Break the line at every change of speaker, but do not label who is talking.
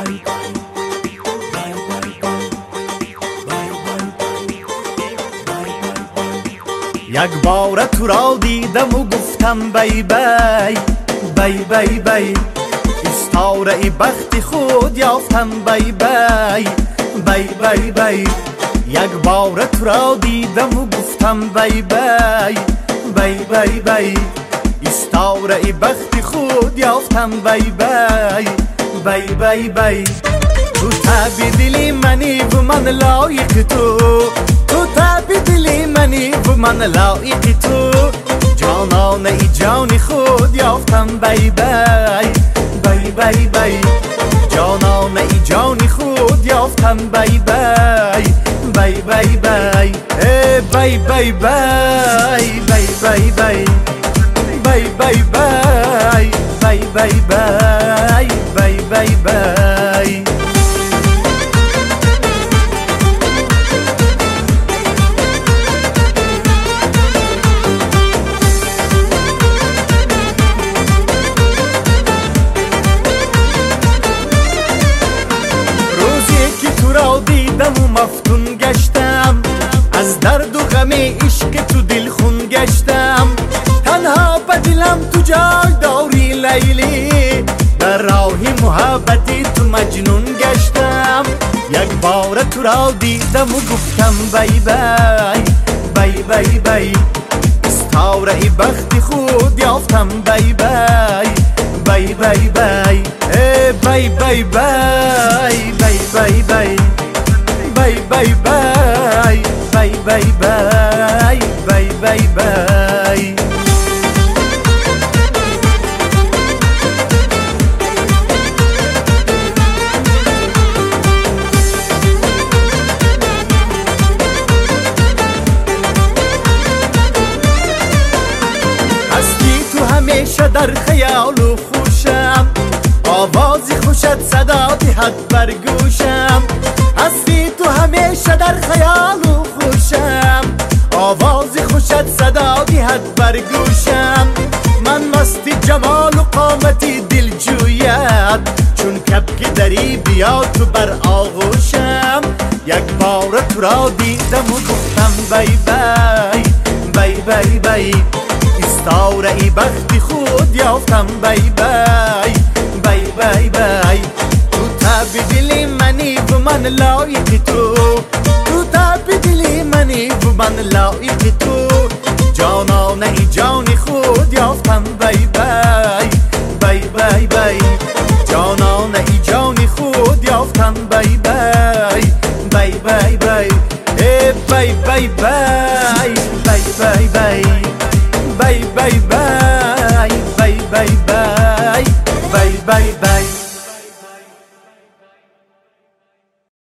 یک بار تو را دیدم و گفتم بی بی بی بی بی، استاره ای بخت خود یافتم بی بی بی بی بی. یک بار تو را دیدم و گفتم بی بی بی بی بی، استاره ای بخت خود یافتم بی بی بی بی بی. تو تبی دلی منی و من لایق تو، تو تبی دلی منی و من لایق تو، جانانه ای جان خود یافتم بی بی بی بی بی، جانانه ای جان خود یافتم بی بی بی بی بی بی بی بی بی بی بی بی بی بی بی بی بی بی. دیدم و مفتون گشتم، از درد و غم عشق تو دل خون گشتم، تنها به دلم تو جای داری لیلی، در راه محبتی تو مجنون گشتم. یک بار تو را دیدم و گفتم بی بی بی بی بی، استاره ای بخت خود یافتم بی بی بی بی بی بی بی بی بی بی بی bye bye bye bye bye bye bye bye bye. هستی تو همیشه در خیال و خوشم، آوازی خوشت صدا دهد بر گوشم، هستی تو همیشه در خیال و خوشم، آوازی خوشت صدا دهد بر گوشم، من مستی جمال و قامتی دل جوید، چون کبک دری بیا تو بر آغوشم. یک بار تو را دیدم و گفتم بی بی بی بی بی، استاره ای بخت خود یافتم بی بی بی بی بی. تو تبی دلی منی و من لایق تو، تو تبی دلی منی و من لایق تو، جانانه ای جان خود یافتم بی بی بی بی بی، جانانه ای جان خود یافتم بی بی بی بی بی بی بی بی بی بی بی bye bye bye bye bye bye bye bye bye.